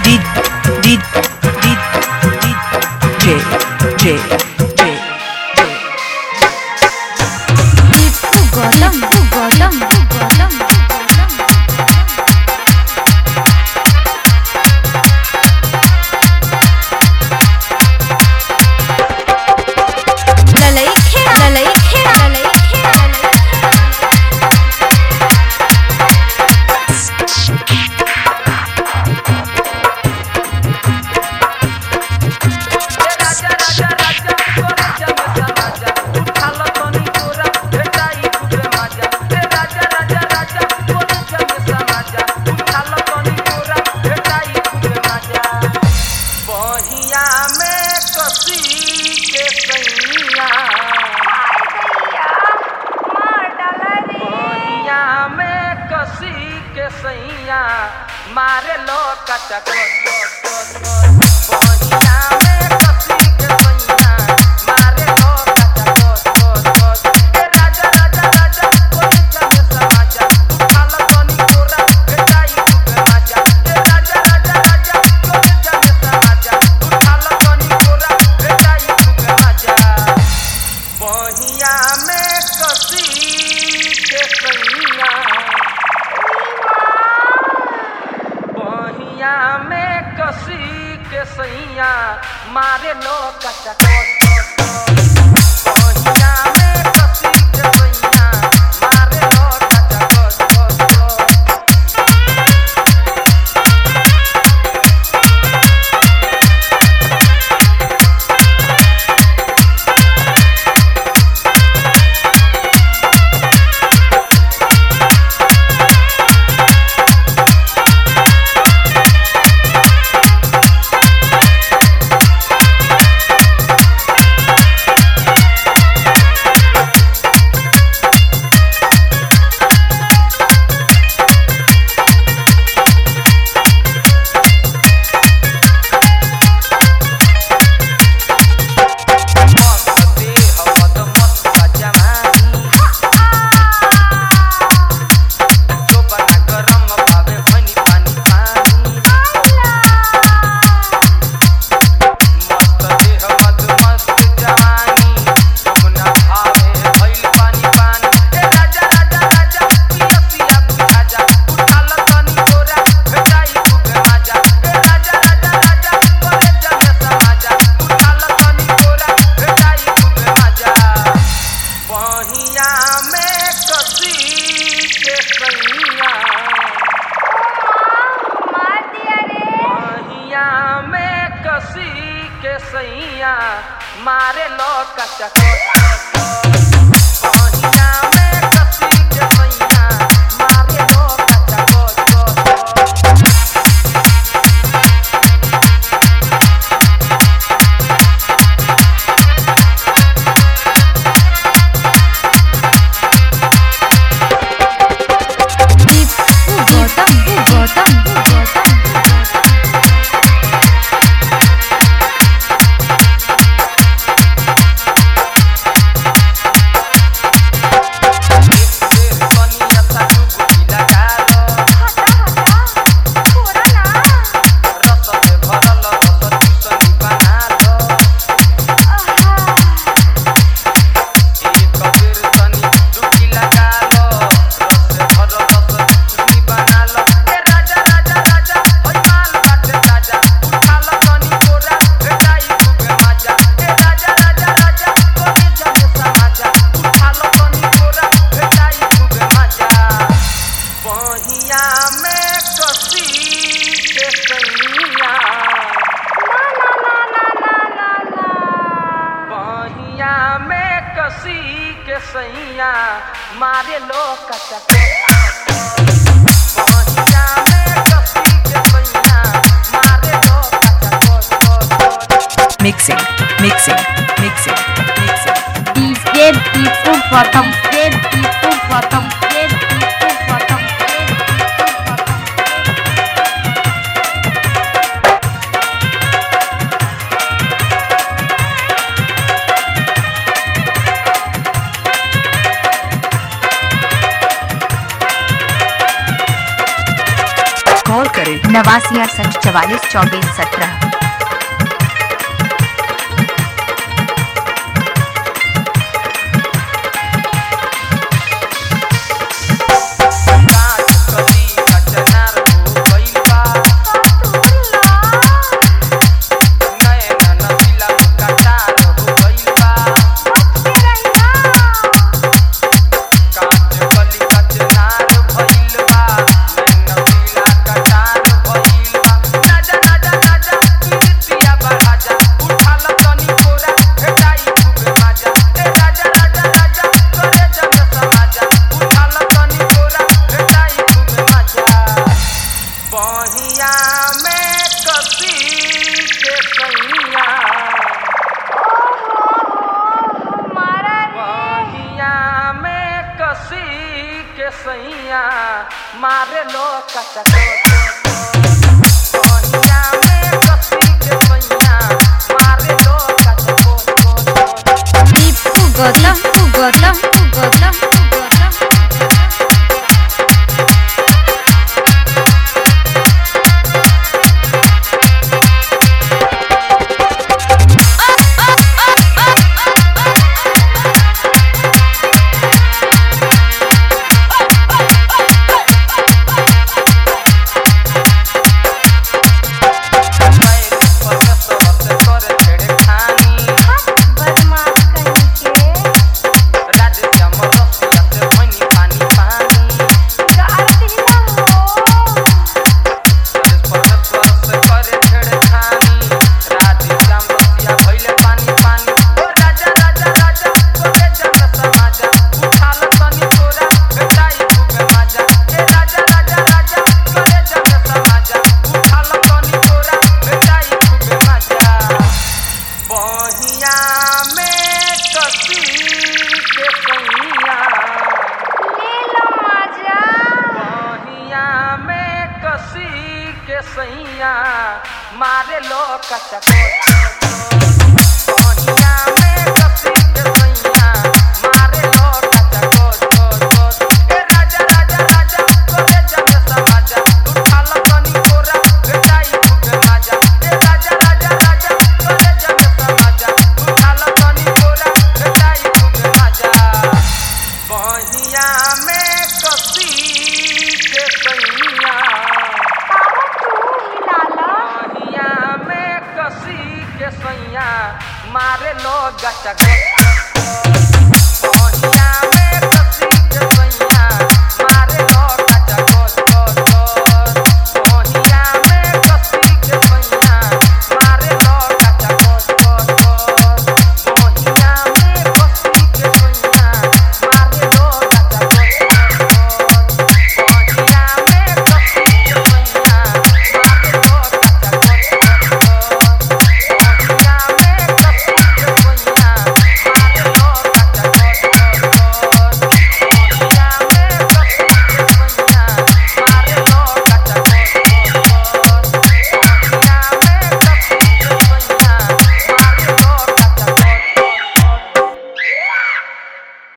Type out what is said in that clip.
D D D J J J Gautam मारे लो कटक बहिया में कसी के सैया मारे लो कटक राजा राजा राजा कोई चले समाजा उठाल तनी तोरा बेटाई खूबे मजा राजा राजा राजा कोई चले समाजा उठाल तनी तोरा बेटाई खूबे मजा बहिया में कसी के सैया में कसी के सैया मारे लो कटक बहिया में कसी के सैया मारे लो सैया मारे लो कटक बहिया में कसी के सैया मारे लो कटक सैया मारे लो कटक बहिया में कसी के सैया मारे लो कटक Mixing DJ Tipu Gautam call करें 8968442417। काट कली कचनार हो गइल बा नैना नसीला कटार हो गइल बा काट कली कचनार भइल बा नैना नसीला कटार भइल बा राजा राजा राजा कीर्तिया बहाजा उठाल तनी कोरा भेटाई खूबे माजा ए राजा राजा राजा करे जग समाजा उठाल तनी कोरा भेटाई खूबे माजा बहिया में कसी के सैया बहिया में कसी के सैया मारे लो कचा बहिया में कसी के सैया मारे लो कचा दीपू गौतम गौतम गौतम सैया मारे लो कचा बहिया में कसी के सैया मारे लो कचा ए राजा राजा राजा कोरे जग समाजा उठाल तनी कोरा भेटाई खूबे माजा ए राजा राजा राजा कोरे जग समाजा उठाल तनी कोरा भेटाई खूबे माजा बहिया में कसी के सैया बहिया में कसी के सैया मारे लो गचा